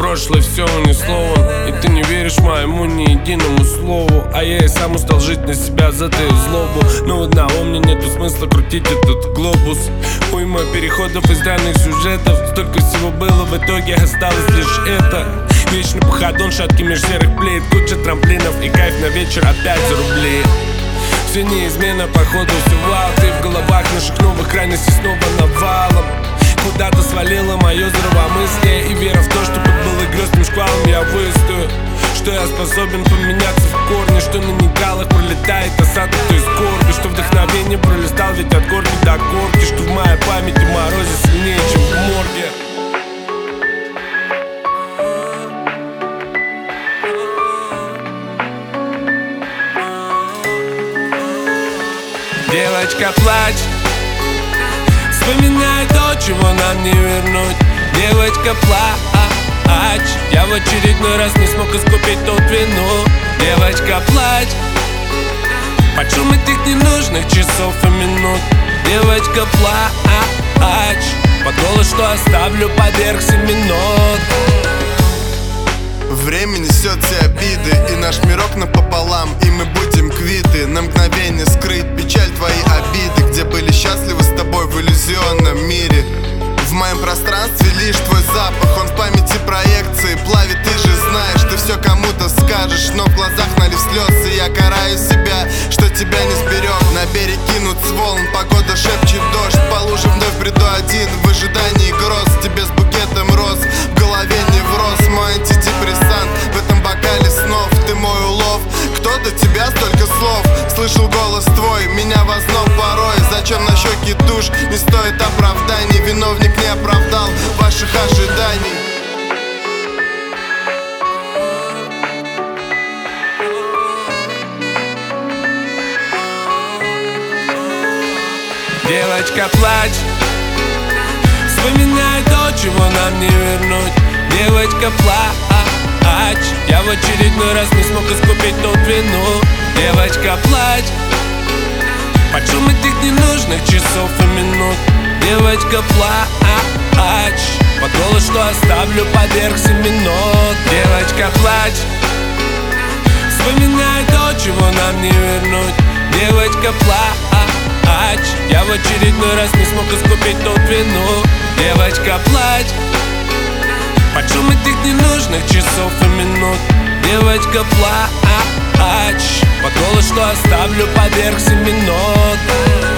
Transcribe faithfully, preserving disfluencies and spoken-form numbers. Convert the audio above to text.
прошлое все унесло, и ты не веришь моему ни единому слову. А я и сам устал жить на себя, затаив злобу. Но одного мне нету смысла крутить этот глобус. Уйма переходов из разных сюжетов. Столько всего было, в итоге осталось лишь это. Вечный походон, шатки меж серых плит, куча трамплинов и кайф на вечер опять за рубли. Все неизменно, походу все вау. Ты в головах наших новых крайностей снова навалом. Куда-то свалило мое здравомыслие и вера в то, что под балагрёстным шквалом я выстою. Что я способен поменяться в корне, что на негалах пролетает осадок той скорби, что вдохновение пролистал ведь от корки до корки, что в моей памяти морозе сильнее, чем в морге. Девочка, плачь, вспоминай то, чего нам не вернуть. Девочка, плачь, я в очередной раз не смог искупить тот вину. Девочка, плачь, под шум этих ненужных часов и минут. Девочка, плачь, под голос, что оставлю поверх семинот. Время несет все обиды, и наш мирок напополам, и мы будем квиты. На мгновение скрыть печаль твои обиды, где были счастливы с тобой в иллюзионном мире. В моем пространстве лишь твой запах, он в памяти проекции плавит, ты же знаешь. Ты все кому-то скажешь, но в глазах налив слез, и я караю себя, что тебя не сберег. На берег кинут с волн, погода шепчет дождь, по лужам вновь приду один в ожидании гроз. Тебе с букетом роз в голове не врос мой антидепрессант в этом бокале снов. Ты мой улов, кто до тебя столько слов? Слышал голос твой, меня в озноб порой. Зачем на щеки тушь, не стоит оправданий. Виновник не оправдал ваших ожиданий. Девочка, плачь, вспоминай то, чего нам не вернуть. Девочка, плачь, я в очередной раз не смог искупить тот вину. Девочка, плачь, под шум этих ненужных часов и минут. Девочка, плачь, под голос, что оставлю поверх семинот. Девочка, плачь, вспоминай то, чего нам не вернуть. Девочка, плачь, я в очередной раз не смог искупить тот вину. Девочка, плачь, под шум этих ненужных часов и минут. Девочка, плачь, под голос, что оставлю поверх семинот.